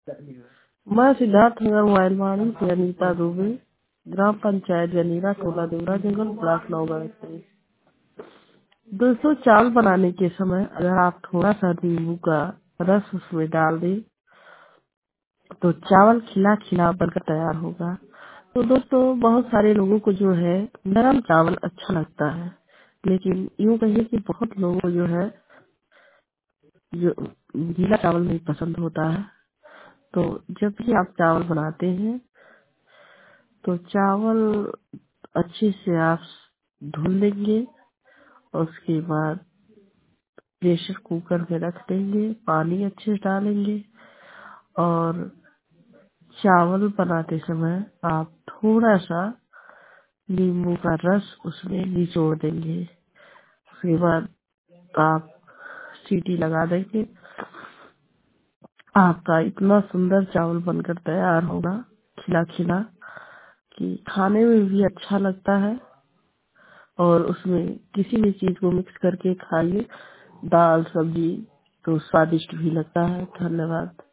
मैं सिद्धार्थ नगर मोबाइल से अनीता दुबे, ग्राम पंचायत जनीरा, टोला देवरा जंगल, ब्लॉक 9 दोस्तों, चावल बनाने के समय अगर आप थोड़ा सा नींबू का रस उसमें डाल दें तो चावल खिला खिला बनकर तैयार होगा। तो दोस्तों, बहुत सारे लोगों को जो है नरम चावल अच्छा लगता है, लेकिन यूँ कहिए कि बहुत लोगों को जो है जो गीला चावल नहीं पसंद होता है। तो जब भी आप चावल बनाते हैं तो चावल अच्छे से आप धुल लेंगे और उसके बाद प्रेशर कुकर में रख देंगे, पानी अच्छे से डालेंगे और चावल बनाते समय आप थोड़ा सा नींबू का रस उसमें निचोड़ देंगे। उसके बाद आप सीटी लगा देंगे, आपका इतना सुंदर चावल बनकर तैयार होगा, खिला खिला, कि खाने में भी अच्छा लगता है और उसमें किसी भी चीज को मिक्स करके खाइए, दाल सब्जी, तो स्वादिष्ट भी लगता है। धन्यवाद।